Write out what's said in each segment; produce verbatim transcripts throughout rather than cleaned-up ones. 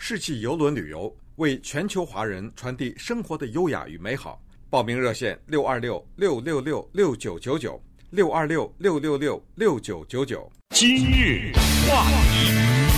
世纪邮轮旅游，为全球华人传递生活的优雅与美好。报名热线六二六六六六六九九九六二六六六六六九九九。 今日话题，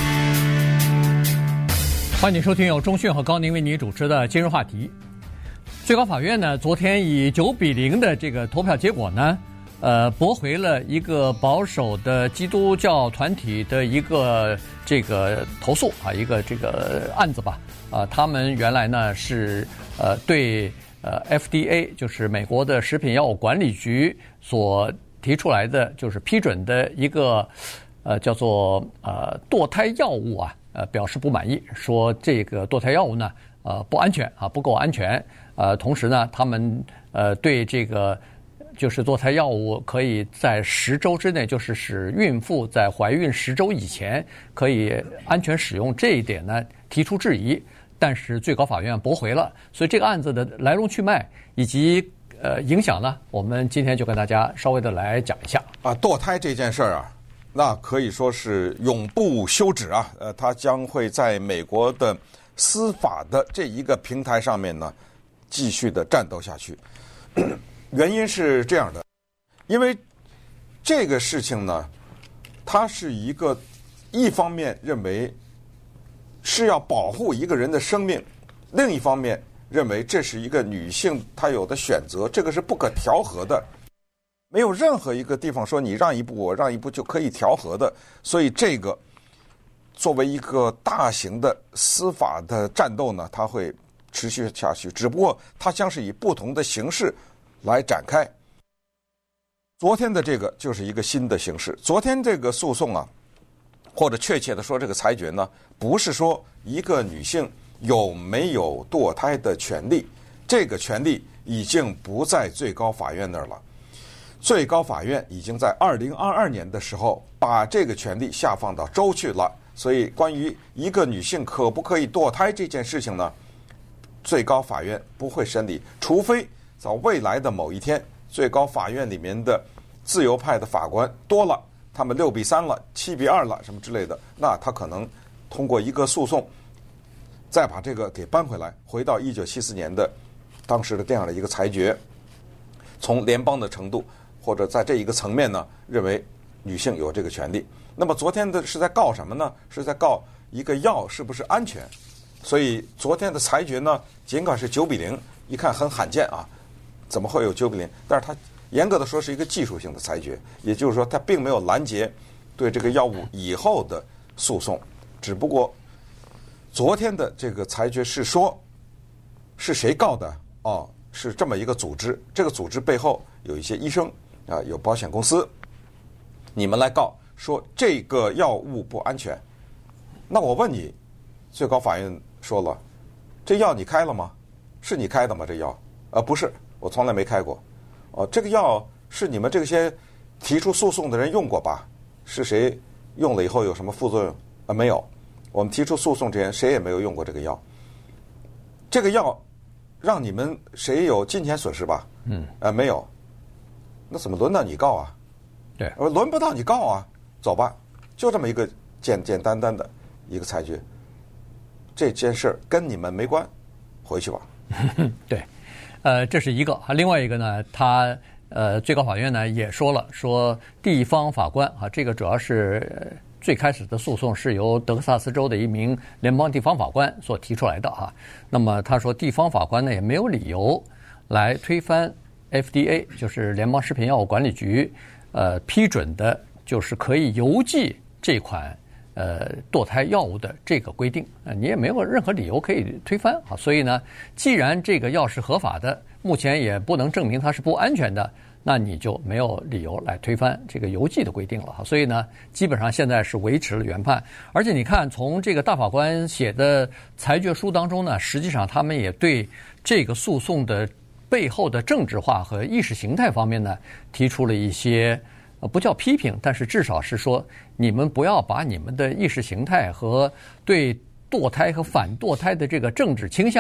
欢迎收听由钟讯和高宁为你主持的今日话题。最高法院呢，昨天以九比零的这个投票结果呢，呃，驳回了一个保守的基督教团体的一个这个投诉啊，一个这个案子吧。啊、呃，他们原来呢是呃对呃 F D A 就是美国的食品药物管理局所提出来的就是批准的一个呃叫做呃堕胎药物啊，呃表示不满意，说这个堕胎药物呢呃不安全啊，不够安全。呃，同时呢，他们呃对这个就是堕胎药物可以在十周之内，就是使孕妇在怀孕十周以前可以安全使用这一点呢提出质疑，但是最高法院驳回了。所以这个案子的来龙去脉以及呃影响呢，我们今天就跟大家稍微的来讲一下啊。堕胎这件事儿啊，那可以说是永不休止啊。呃，它将会在美国的司法的这一个平台上面呢继续的战斗下去。原因是这样的，因为这个事情呢，它是一个一方面认为是要保护一个人的生命，另一方面认为这是一个女性她有的选择，这个是不可调和的，没有任何一个地方说你让一步我让一步就可以调和的。所以这个作为一个大型的司法的战斗呢，它会持续下去，只不过它将是以不同的形式来展开。昨天的这个就是一个新的形式。昨天这个诉讼啊，或者确切的说这个裁决呢，不是说一个女性有没有堕胎的权利，这个权利已经不在最高法院那儿了。最高法院已经在二零二二年的时候把这个权利下放到州去了。所以关于一个女性可不可以堕胎这件事情呢，最高法院不会审理，除非在未来的某一天，最高法院里面的自由派的法官多了，他们六比三了，七比二了，什么之类的，那他可能通过一个诉讼，再把这个给搬回来，回到一九七四年的当时的这样的一个裁决，从联邦的程度或者在这一个层面呢，认为女性有这个权利。那么昨天的是在告什么呢？是在告一个药是不是安全。所以昨天的裁决呢，尽管是九比零，一看很罕见啊，怎么会有九比零？但是它严格的说是一个技术性的裁决，也就是说它并没有拦截对这个药物以后的诉讼，只不过昨天的这个裁决是说是谁告的？哦，是这么一个组织，这个组织背后有一些医生啊，有保险公司，你们来告说这个药物不安全。那我问你，最高法院说了，这药你开了吗？是你开的吗？这药？呃，不是，我从来没开过。哦，这个药是你们这些提出诉讼的人用过吧？是谁用了以后有什么副作用？呃，没有。我们提出诉讼之前谁也没有用过这个药。这个药让你们谁有金钱损失吧？嗯，呃，没有。那怎么轮到你告啊？ 对， 呃，轮不到你告啊，走吧，就这么一个简简单单的一个裁决。这件事跟你们没关，回去吧。 对，呃，这是一个。另外一个呢，他呃，最高法院呢也说了，说地方法官啊，这个主要是、呃、最开始的诉讼是由德克萨斯州的一名联邦地方法官所提出来的啊。那么他说，地方法官呢也没有理由来推翻 F D A， 就是联邦食品药物管理局呃批准的，就是可以邮寄这款呃，堕胎药物的这个规定，呃，你也没有任何理由可以推翻啊。所以呢，既然这个药是合法的，目前也不能证明它是不安全的，那你就没有理由来推翻这个邮寄的规定了哈。所以呢，基本上现在是维持了原判。而且你看，从这个大法官写的裁决书当中呢，实际上他们也对这个诉讼的背后的政治化和意识形态方面呢，提出了一些。呃，不叫批评，但是至少是说，你们不要把你们的意识形态和对堕胎和反堕胎的这个政治倾向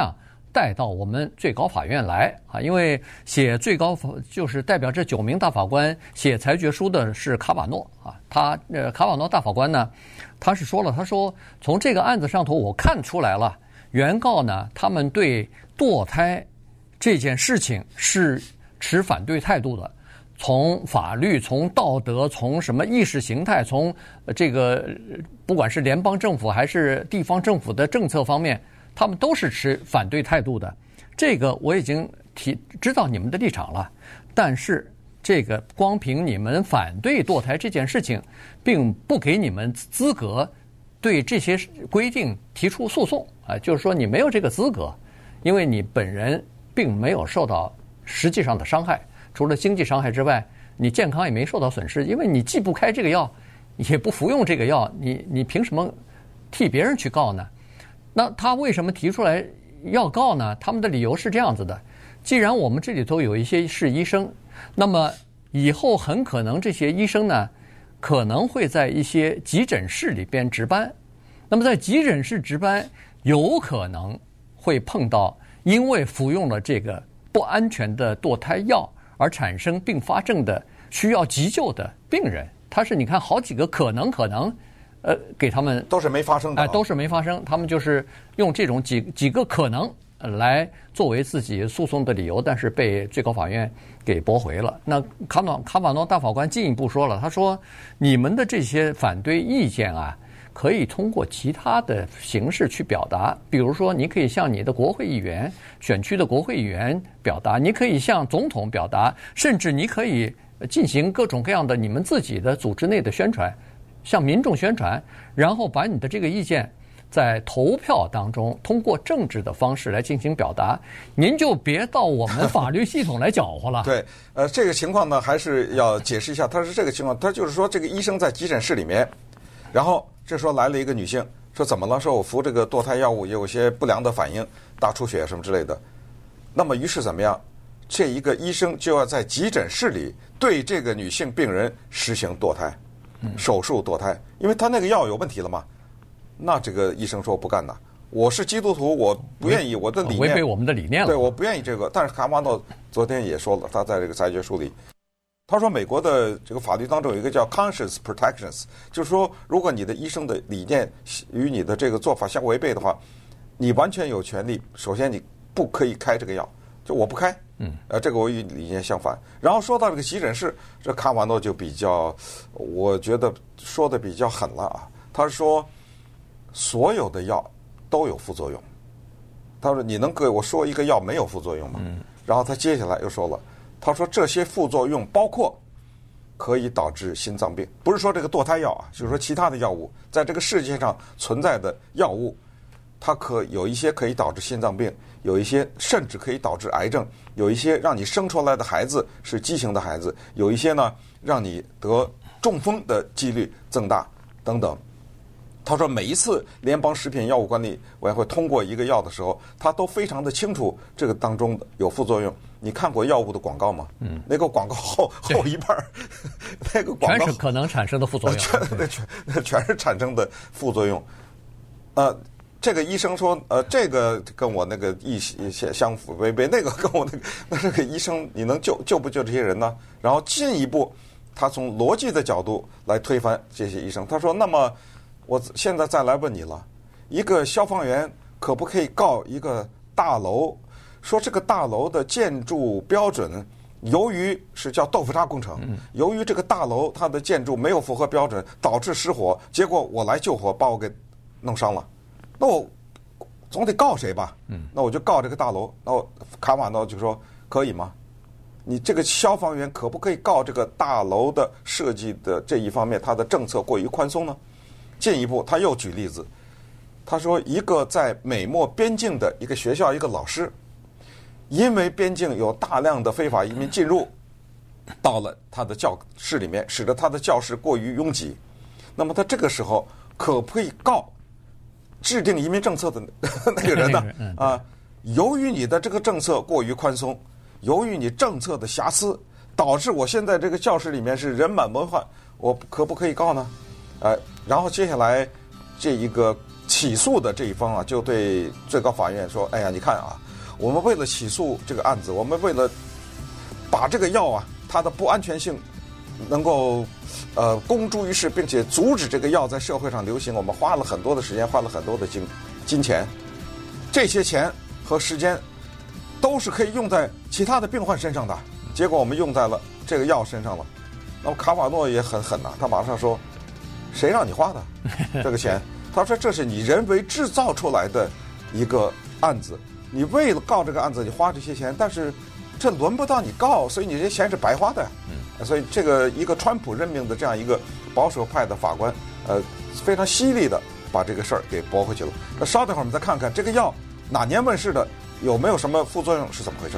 带到我们最高法院来啊，因为写最高法就是代表这九名大法官写裁决书的是卡瓦诺啊，他呃卡瓦诺大法官呢，他是说了，他说从这个案子上头我看出来了，原告呢他们对堕胎这件事情是持反对态度的。从法律、从道德、从什么意识形态、从这个不管是联邦政府还是地方政府的政策方面，他们都是持反对态度的。这个我已经提知道你们的立场了，但是这个光凭你们反对堕胎这件事情，并不给你们资格对这些规定提出诉讼啊，就是说你没有这个资格，因为你本人并没有受到实际上的伤害。除了经济伤害之外，你健康也没受到损失，因为你既不开这个药，也不服用这个药，你你凭什么替别人去告呢？那他为什么提出来要告呢？他们的理由是这样子的：既然我们这里头有一些是医生，那么以后很可能这些医生呢，可能会在一些急诊室里边值班。那么在急诊室值班，有可能会碰到因为服用了这个不安全的堕胎药而产生并发症的需要急救的病人，他是你看好几个可能可能，呃，给他们都是没发生的， 哎、呃，都是没发生，他们就是用这种几几个可能来作为自己诉讼的理由，但是被最高法院给驳回了。那卡诺卡瓦诺大法官进一步说了，他说你们的这些反对意见啊，可以通过其他的形式去表达，比如说你可以向你的国会议员、选区的国会议员表达，你可以向总统表达，甚至你可以进行各种各样的你们自己的组织内的宣传，向民众宣传，然后把你的这个意见在投票当中通过政治的方式来进行表达，您就别到我们法律系统来搅和了。 对，呃，这个情况呢，还是要解释一下，他是这个情况，他就是说这个医生在急诊室里面，然后这时候来了一个女性，说怎么了？说我服这个堕胎药物也有些不良的反应，大出血什么之类的。那么于是怎么样？这一个医生就要在急诊室里对这个女性病人实行堕胎，手术堕胎，因为他那个药有问题了嘛。那这个医生说不干的，我是基督徒，我不愿意，我的理念违背我们的理念了。 对，我不愿意这个。但是卡瓦诺昨天也说了，他在这个裁决书里。他说，美国的这个法律当中有一个叫 conscience protections， 就是说，如果你的医生的理念与你的这个做法相违背的话，你完全有权利。首先，你不可以开这个药，就我不开，嗯，呃，这个我与理念相反。然后说到这个急诊室，这卡瓦诺就比较，我觉得说的比较狠了啊。他说，所有的药都有副作用。他说，你能给我说一个药没有副作用吗？嗯。然后他接下来又说了。他说这些副作用包括可以导致心脏病，不是说这个堕胎药啊，就是说其他的药物，在这个世界上存在的药物，它可有一些可以导致心脏病，有一些甚至可以导致癌症，有一些让你生出来的孩子是畸形的孩子，有一些呢让你得中风的几率增大等等。他说每一次联邦食品药物管理委员会通过一个药的时候，他都非常的清楚这个当中有副作用。你看过药物的广告吗？嗯，那个广告后后一半，那个广告全是可能产生的副作用， 全全全是产生的副作用。呃，这个医生说，呃，这个跟我那个意相相符违背，那个跟我那个，那这个医生你能救救不救这些人呢？然后进一步，他从逻辑的角度来推翻这些医生。他说，那么我现在再来问你了，一个消防员可不可以告一个大楼？说这个大楼的建筑标准，由于是叫豆腐渣工程，由于这个大楼它的建筑没有符合标准，导致失火，结果我来救火，把我给弄伤了，那我总得告谁吧？那我就告这个大楼。那我卡瓦诺就说可以吗？你这个消防员可不可以告这个大楼的设计的这一方面，它的政策过于宽松呢？进一步，他又举例子，他说一个在美墨边境的一个学校，一个老师。因为边境有大量的非法移民进入，到了他的教室里面，使得他的教室过于拥挤。那么他这个时候可不可以告制定移民政策的那个人呢？啊，由于你的这个政策过于宽松，由于你政策的瑕疵，导致我现在这个教室里面是人满为患，我可不可以告呢？呃，然后接下来这一个起诉的这一方啊，就对最高法院说：“哎呀，你看啊。” 我们为了起诉这个案子，我们为了把这个药啊它的不安全性能够呃公诸于世，并且阻止这个药在社会上流行，我们花了很多的时间，花了很多的金金钱，这些钱和时间都是可以用在其他的病患身上的，结果我们用在了这个药身上了。那么卡瓦诺也很狠呐、啊，他马上说：“谁让你花的这个钱？”他说：“这是你人为制造出来的一个案子，你为了告这个案子，你花这些钱，但是这轮不到你告，所以你这些钱是白花的。”嗯，所以这个一个川普任命的这样一个保守派的法官，呃，非常犀利的把这个事儿给驳回去了。那稍等会儿我们再看看这个药哪年问世的，有没有什么副作用，是怎么回事？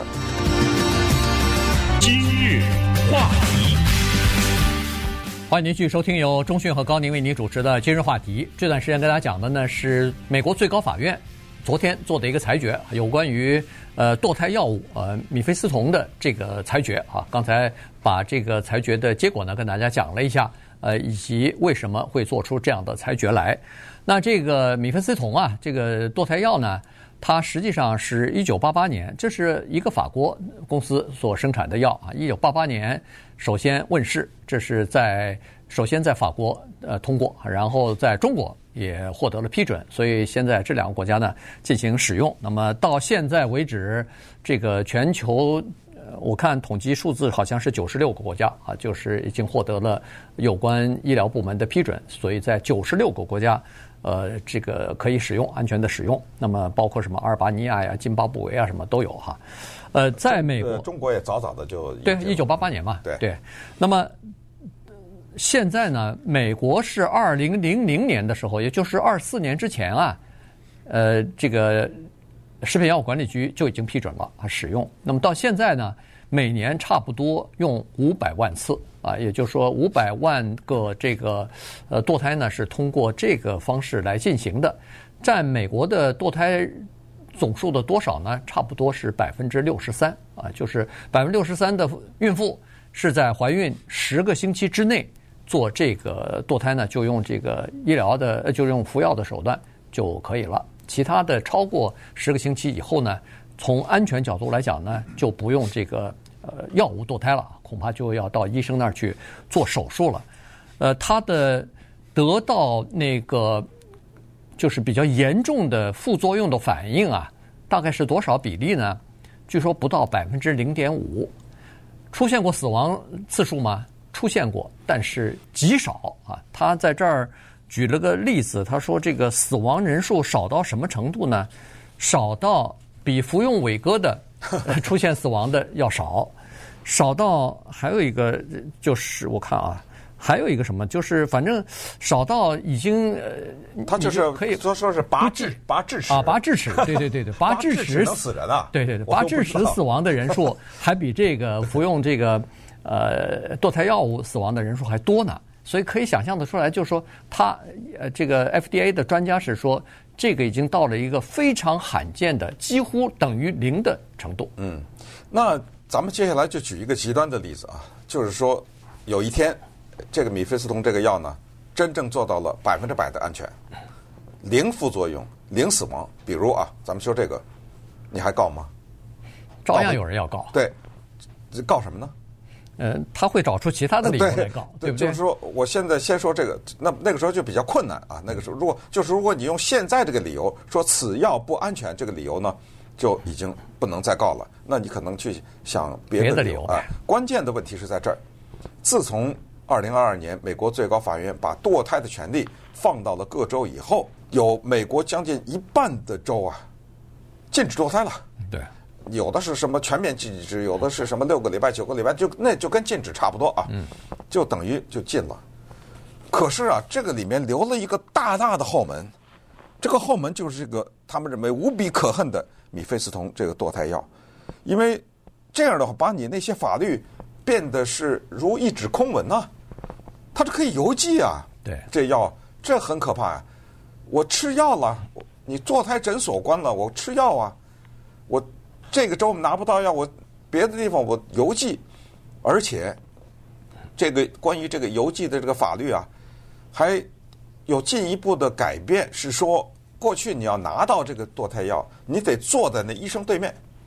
今日话题。 欢迎您继续收听由钟迅和高宁为您主持的今日话题。这段时间跟大家讲的呢是美国最高法院昨天做的一个裁决，有关于呃堕胎药物呃米非司酮的这个裁决啊。刚才把这个裁决的结果呢跟大家讲了一下，呃以及为什么会做出这样的裁决来。那这个米非司酮啊，这个堕胎药呢，它实际上是一九八八年，这是一个法国公司所生产的药啊。一九八八年首先问世，这是在首先在法国呃通过，然后在中国也获得了批准，所以现在这两个国家呢进行使用。那么到现在为止，这个全球呃我看统计数字好像是九十六个国家啊，就是已经获得了有关医疗部门的批准，所以在九十六个国家。呃，这个可以使用，安全的使用。那么包括什么阿尔巴尼亚呀、津巴布韦啊，什么都有哈。呃，在美国， 中国也早早的就对，一九八八年嘛， 对对。那么现在呢，美国是二零零零年的时候，也就是二四年之前啊，呃，这个食品药物管理局就已经批准了啊使用。那么到现在呢，每年差不多用五百万次。啊，也就是说，五百万个这个呃堕胎呢是通过这个方式来进行的，占美国的堕胎总数的多少呢？差不多是百分之六十三啊，就是百分之六十三的孕妇是在怀孕十个星期之内做这个堕胎呢，就用这个医疗的，就用服药的手段就可以了。其他的超过十个星期以后呢，从安全角度来讲呢，就不用这个呃药物堕胎了。恐怕就要到医生那儿去做手术了，呃，他的得到那个就是比较严重的副作用的反应啊，大概是多少比例呢？据说不到百分之零点五。出现过死亡次数吗？出现过，但是极少啊。他在这儿举了个例子，他说这个死亡人数少到什么程度呢？少到比服用伟哥的出现死亡的要少。少到还有一个就是我看啊，还有一个什么，就是反正少到已经呃， 他就是可以说说是拔智拔智齿啊，拔智齿，对对对对，拔智齿能死人啊， 对对对，拔智齿死亡的人数还比这个服用这个呃堕胎药物死亡的人数还多呢，所以可以想象得出来，就是说他呃这个 F D A 的专家是说，这个已经到了一个非常罕见的，几乎等于零的程度。 嗯，那。咱们接下来就举一个极端的例子啊，就是说，有一天，这个米非司酮这个药呢，真正做到了百分之百的安全，零副作用、零死亡。比如啊，咱们说这个，你还告吗？ 照样有人要告。 对，告什么呢？ 呃，他会找出其他的理由来告，对, 对不对？ 就是说，我现在先说这个，那那个时候就比较困难啊。那个时候，如果就是如果你用现在这个理由说此药不安全，这个理由呢？就已经不能再告了，那你可能去想别的理由啊。关键的问题是在这儿，自从二零二二年美国最高法院把堕胎的权利放到了各州以后，有美国将近一半的州啊禁止堕胎了。 对， 有的是什么全面禁止，有的是什么六个礼拜、九个礼拜，就那就跟禁止差不多啊，就等于就禁了。可是啊，这个里面留了一个大大的后门，这个后门就是这个他们认为无比可恨的米非司酮这个堕胎药，因为这样的话把你那些法律变得是如一纸空文啊，它是可以邮寄啊， 对， 这药这很可怕啊！我吃药了，你堕胎诊所关了，我吃药啊，我这个州拿不到药，我别的地方我邮寄，而且这个关于这个邮寄的这个法律啊，还有进一步的改变，是说过去你要拿到这个堕胎药，你得坐在那医生对面，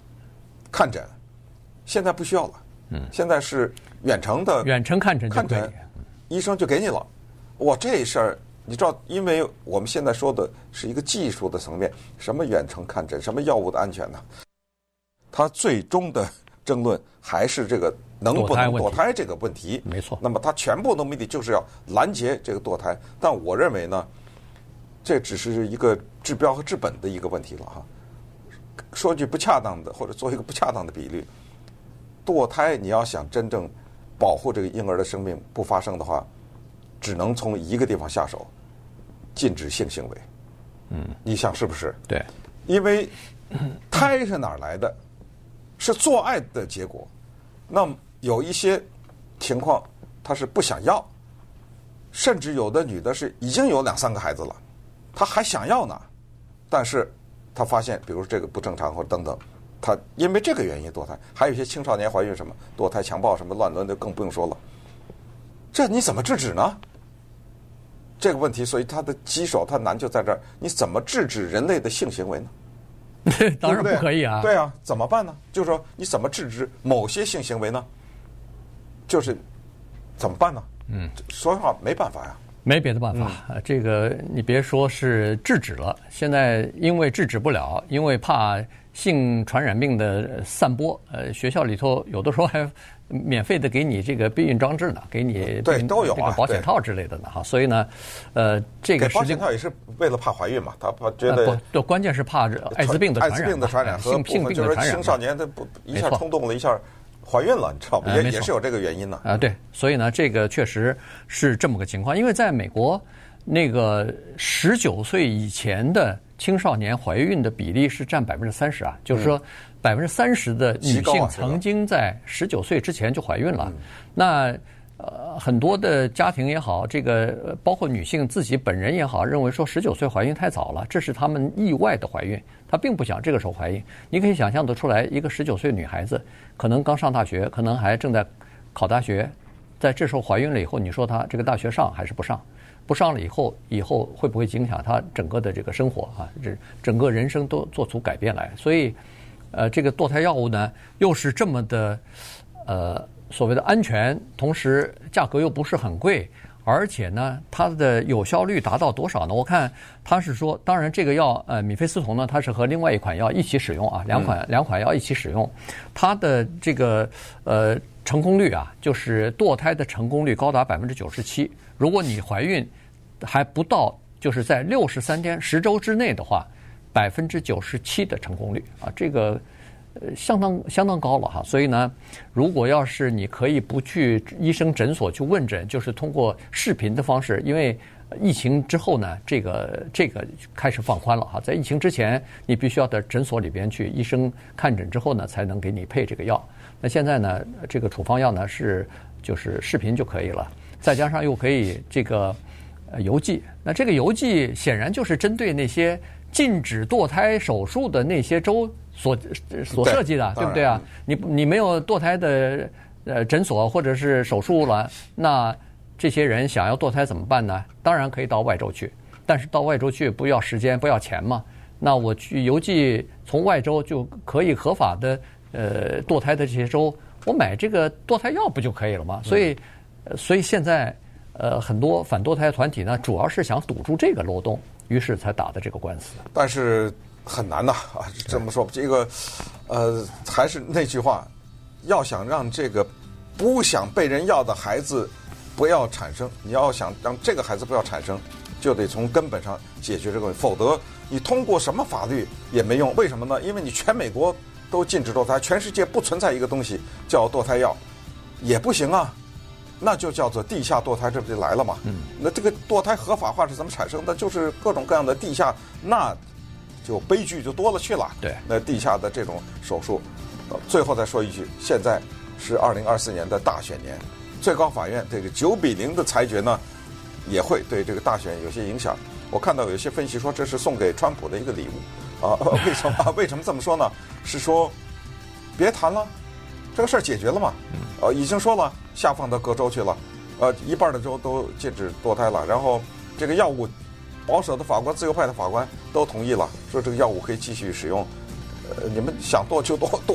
看诊，现在不需要了。嗯，现在是远程的远程看诊就可以， 看诊医生就给你了。哇，这事儿你知道，因为我们现在说的是一个技术的层面，什么远程看诊，什么药物的安全呢？它最终的争论还是这个能不能堕胎这个问题。 没错。 那么它全部的目的就是要拦截这个堕胎，但我认为呢，这只是一个治标和治本的一个问题了哈。说句不恰当的，或者做一个不恰当的比喻，堕胎你要想真正保护这个婴儿的生命不发生的话，只能从一个地方下手，禁止性行为。嗯，你想是不是？ 对， 因为胎是哪儿来的？是做爱的结果。那么有一些情况，她是不想要，甚至有的女的是已经有两三个孩子了，她还想要呢，但是她发现，比如这个不正常或者等等，她因为这个原因堕胎。还有一些青少年怀孕什么堕胎、强暴什么乱伦的更不用说了。这你怎么制止呢？这个问题，所以它的棘手，它难就在这儿，你怎么制止人类的性行为呢？ 当然不可以啊！ 对啊，怎么办呢？就是说，你怎么制止某些性行为呢？就是怎么办呢？嗯，说实话没办法呀， 没别的办法。嗯、这个你别说是制止了，现在因为制止不了，因为怕性传染病的散播，呃，学校里头有的时候还免费的给你这个避孕装置呢，给你对都有啊， 这个保险套之类的呢哈。所以呢，呃，这个保险套也是为了怕怀孕嘛，他怕觉得不，关键是怕艾滋病的艾滋病的传染和性性病的传染， 青少年他不一下冲动了一下怀孕了，你知道吗？也也是有这个原因呢。 啊，对，所以呢，这个确实是这么个情况，因为在美国，那个十九岁以前的青少年怀孕的比例是占百分之三十啊，就是说百分之三十的女性曾经在十九岁之前就怀孕了。那呃，很多的家庭也好，这个包括女性自己本人也好，认为说十九岁怀孕太早了，这是他们意外的怀孕，她并不想这个时候怀孕。你可以想象得出来，一个十九岁女孩子可能刚上大学，可能还正在考大学，在这时候怀孕了以后，你说她这个大学上还是不上？不上了以后，以后会不会影响她整个的这个生活啊？这整个人生都做出改变来。所以，呃，这个堕胎药物呢，又是这么的，呃。所谓的安全，同时价格又不是很贵，而且呢，它的有效率达到多少呢？我看它是说，当然这个药，呃，米非司酮呢，它是和另外一款药一起使用啊，两款、嗯、两款药一起使用，它的这个呃成功率啊，就是堕胎的成功率高达百分之九十七。如果你怀孕还不到，就是在六十三天十周之内的话，百分之九十七的成功率啊，这个。呃，相当相当高了哈，所以呢，如果要是你可以不去医生诊所去问诊，就是通过视频的方式，因为疫情之后呢，这个这个开始放宽了哈，在疫情之前，你必须要到诊所里边去，医生看诊之后呢，才能给你配这个药。那现在呢，这个处方药呢是就是视频就可以了，再加上又可以这个呃邮寄，那这个邮寄显然就是针对那些禁止堕胎手术的那些州。所所设计的， 对, 对不对啊？你你没有堕胎的呃诊所或者是手术了，那这些人想要堕胎怎么办呢？当然可以到外州去，但是到外州去不要时间不要钱嘛。那我去邮寄从外州就可以合法的呃堕胎的这些州，我买这个堕胎药不就可以了吗？所以，呃、所以现在呃很多反堕胎团体呢，主要是想堵住这个漏洞，于是才打的这个官司。 但是。很难呐啊！这么说，这个，呃，还是那句话，要想让这个不想被人要的孩子不要产生，你要想让这个孩子不要产生，就得从根本上解决这个问题，否则你通过什么法律也没用。为什么呢？因为你全美国都禁止堕胎，全世界不存在一个东西叫堕胎药，也不行啊。那就叫做地下堕胎，这不就来了嘛？嗯。那这个堕胎合法化是怎么产生的？就是各种各样的地下那。就悲剧就多了去了。 对， 那地下的这种手术，最后再说一句，现在是二零二四年的大选年，最高法院这个九比零的裁决呢，也会对这个大选有些影响。我看到有些分析说，这是送给川普的一个礼物啊？为什么？啊、为什么这么说呢？是说别谈了，这个事儿解决了嘛？呃，已经说了，下放到各州去了，呃，一半的州都禁止堕胎了，然后这个药物。保守的法官、自由派的法官都同意了，说这个药物可以继续使用。呃，你们想剁就剁剁吧，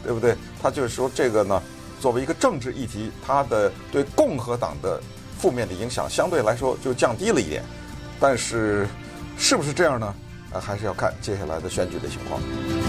对不对？他就是说这个呢，作为一个政治议题，它的对共和党的负面的影响相对来说就降低了一点。但是是不是这样呢？呃，还是要看接下来的选举的情况。